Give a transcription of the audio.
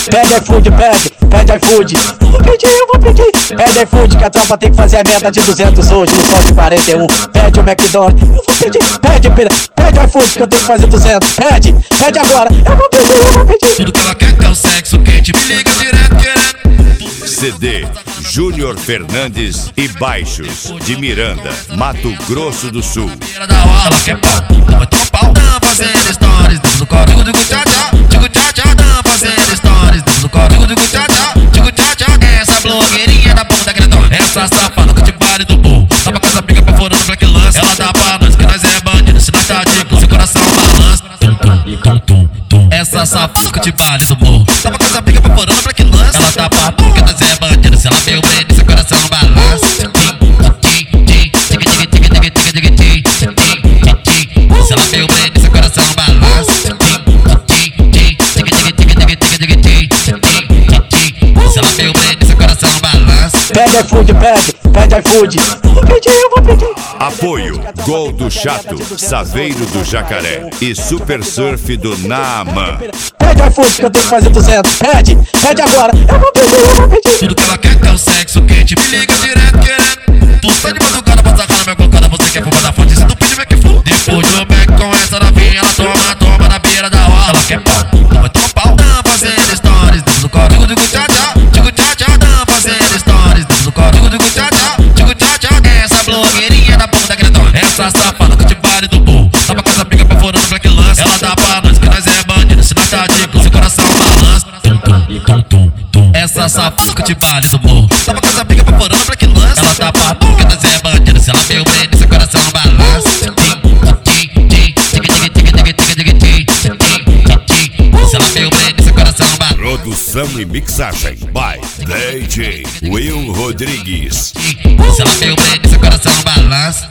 Pede iFood, pede iFood. Eu vou pedir. Pede iFood que a tropa tem que fazer a meta de 200 hoje no sol de 41. Pede o McDonald's, eu vou pedir. Pede iFood que eu tenho que fazer 200. Pede agora, eu vou pedir. Tudo que ela quer é o sexo quente, me liga direto querendo. CD Júnior Fernandes e Baixos de Miranda, Mato Grosso do Sul. Ela quer pau, não vai tomar pau. Não fazendo stories dentro do coro. Digo tchau tchau, não fazendo stories dentro do coro. Digo tchau tchau, essa blogueirinha da bunda grandona. Essa safada que te vale do burro. Dá pra casa briga pra fora no black lance. Ela dá pra nós que nós é bandido. Se nós tá de seu coração balança. Essa safada que te vale do burro. Dá pra casa briga pra fora no black lance. Ela dá pra porque nós é bandido. Se ela veio bem, seu coração balança. Se ela veio bem, seu coração balança. Se ela veio bem, seu coração balança. Pede iFood. Eu vou pedir. Apoio Gol do Chato, Saveiro do Jacaré e Super Surf do Naaman. Pede iFood que eu tenho que fazer 200. Pede agora, eu vou pedir. Tudo que ela quer é o sexo quente, me liga direto querendo. Tu tá de madrugada pra sacar na minha bocada, você quer fumar da fonte, se tu pedir vai que for. Depois do back com essa novinha, ela toma na beira da hora. Ela quer pau, não vai tomar pau. Não fazendo stories dentro do coro. Digo tchau tchau, não fazendo stories dentro do coro. Digo tchau tchau, essa blogueirinha da bunda grandona. Essa safada que te vale do burro. Dá pra casa briga pra fora no black lance. Ela dá pra nós que nós é bandido. Se nós tá de seu coração balança. Essa safada que te vale do burro. Dá pra casa briga pra fora no black lance. Ela dá pra porque nós é bandido. Se ela veio bem, seu coração balança. Se ela veio bem, seu coração balança. Produção e mixagem by DJ Will Rodrigues. Se ela veio bem, seu coração balança.